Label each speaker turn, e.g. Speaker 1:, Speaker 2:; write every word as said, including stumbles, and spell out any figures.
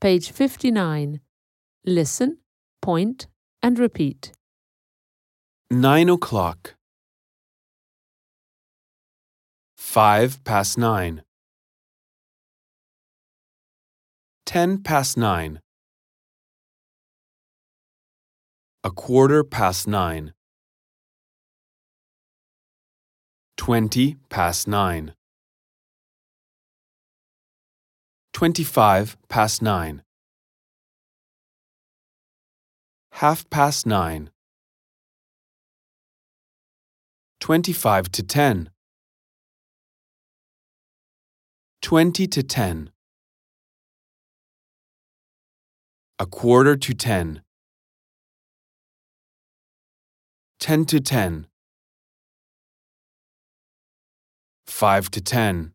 Speaker 1: Page fifty-nine. Listen, point, and repeat.
Speaker 2: Nine o'clock. Five past nine. Ten past nine. A quarter past nine. Twenty past nine. Twenty-five past nine. Half past nine. Twenty-five to ten. Twenty to ten. A quarter to ten. Ten to ten. Five to ten.